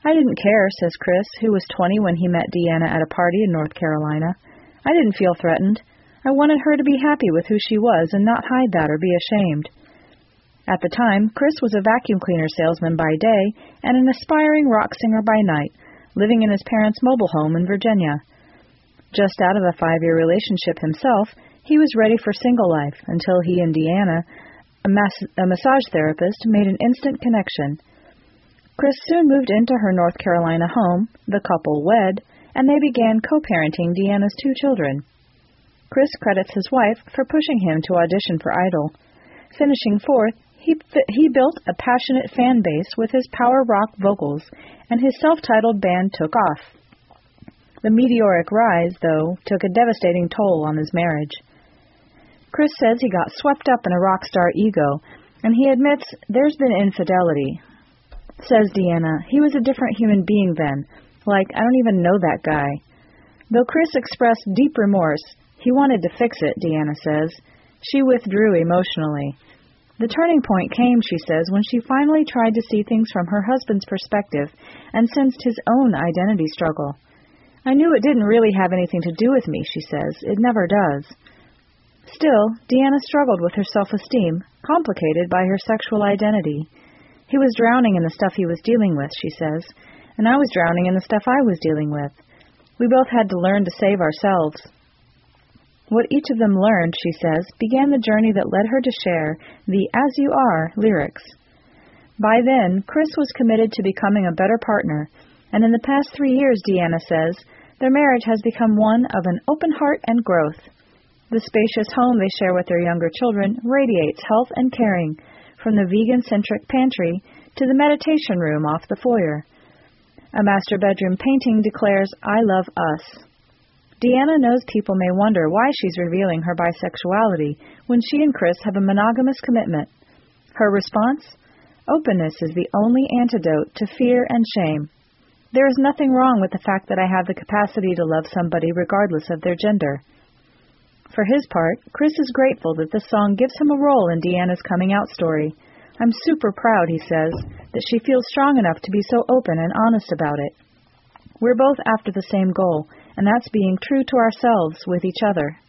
I didn't care, says Chris, who was 20 when he met Deanna at a party in North Carolina. I didn't feel threatened. I wanted her to be happy with who she was and not hide that or be ashamed. At the time, Chris was a vacuum cleaner salesman by day and an aspiring rock singer by night, living in his parents' mobile home in Virginia. Just out of a 5-year relationship himself, he was ready for single life until he and Deanna, a massage therapist, made an instant connection. Chris soon moved into her North Carolina home, the couple wed, and they began co-parenting Deanna's 2 children. Chris credits his wife for pushing him to audition for Idol. Finishing 4th, he built a passionate fan base with his power rock vocals, and his self-titled band took off. The meteoric rise, though, took a devastating toll on his marriage. Chris says he got swept up in a rock star ego, and he admits there's been infidelity. Says Deanna, he was a different human being then, like I don't even know that guy. Though Chris expressed deep remorse, he wanted to fix it, Deanna says. She withdrew emotionally. The turning point came, she says, when she finally tried to see things from her husband's perspective and sensed his own identity struggle. I knew it didn't really have anything to do with me, she says. It never does. Still, Deanna struggled with her self-esteem, complicated by her sexual identity. He was drowning in the stuff he was dealing with, she says, and I was drowning in the stuff I was dealing with. We both had to learn to save ourselves. What each of them learned, she says, began the journey that led her to share the As You Are lyrics. By then, Chris was committed to becoming a better partner, and in the past 3 years, Deanna says, their marriage has become one of an open heart and growth. The spacious home they share with their younger children radiates health and caring, from the vegan-centric pantry to the meditation room off the foyer. A master bedroom painting declares, I love us. Deanna knows people may wonder why she's revealing her bisexuality when she and Chris have a monogamous commitment. Her response? Openness is the only antidote to fear and shame. There is nothing wrong with the fact that I have the capacity to love somebody regardless of their gender. For his part, Chris is grateful that this song gives him a role in Deanna's coming out story. I'm super proud, he says, that she feels strong enough to be so open and honest about it. We're both after the same goal, and that's being true to ourselves with each other.